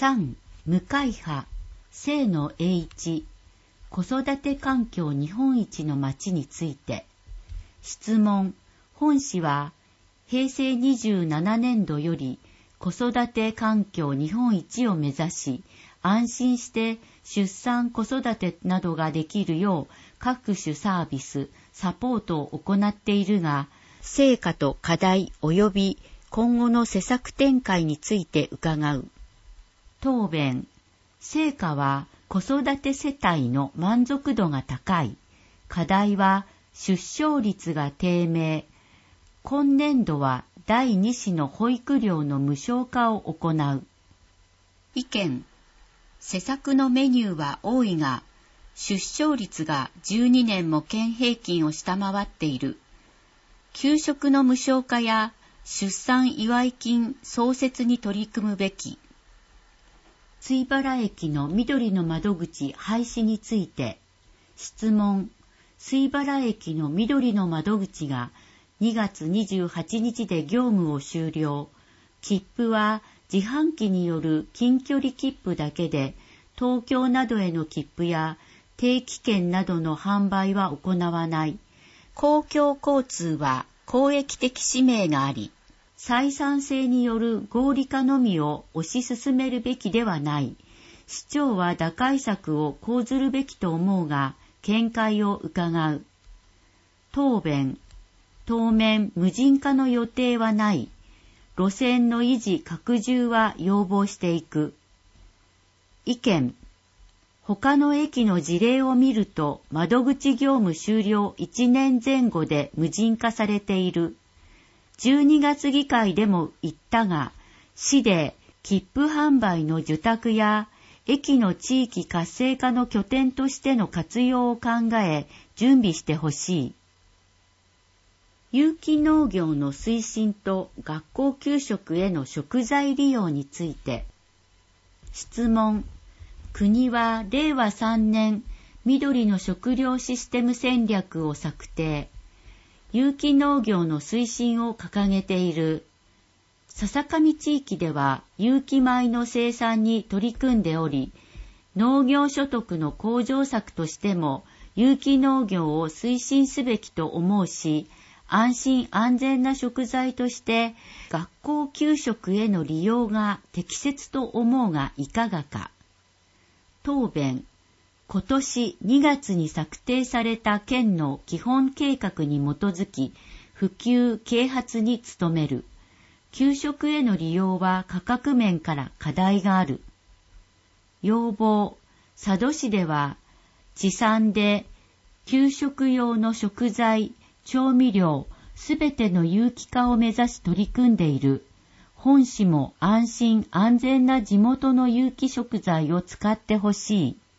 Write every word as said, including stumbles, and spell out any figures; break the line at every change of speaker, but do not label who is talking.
さん、向派、清野栄一、子育て環境日本一の町について。質問、本市はへいせいにじゅうななねんどより子育て環境日本一を目指し、安心して出産子育てなどができるよう各種サービス、サポートを行っているが、成果と課題及び今後の施策展開について伺う。答弁、成果は子育て世帯の満足度が高い。課題は出生率が低迷。今年度はだいに子の保育料の無償化を行う。意見、施策のメニューは多いが、出生率がじゅうにねんも県平均を下回っている。給食の無償化や出産祝い金創設に取り組むべき。椎原駅の緑の窓口廃止について。質問、椎原駅の緑の窓口がにがつにじゅうはちにちで業務を終了。切符は自販機による近距離切符だけで、東京などへの切符や定期券などの販売は行わない。公共交通は公益的使命があり、採算性による合理化のみを推し進めるべきではない。市長は打開策を講ずるべきと思うが、見解を伺う。答弁、当面無人化の予定はない。路線の維持拡充は要望していく。意見、他の駅の事例を見ると窓口業務終了いちねんぜん後で無人化されている。じゅうにがつ議会でも言ったが、市で切符販売の受託や駅の地域活性化の拠点としての活用を考え準備してほしい。有機農業の推進と学校給食への食材利用について。質問、国はれいわさんねん緑の食料システム戦略を策定。有機農業の推進を掲げている。笹上地域では有機米の生産に取り組んでおり、農業所得の向上策としても有機農業を推進すべきと思うし、安心安全な食材として学校給食への利用が適切と思うがいかがか。答弁、今年にがつに策定された県の基本計画に基づき、普及・啓発に努める。給食への利用は価格面から課題がある。要望、佐渡市では地産で給食用の食材、調味料、すべての有機化を目指し取り組んでいる。本市も安心安全な地元の有機食材を使ってほしい。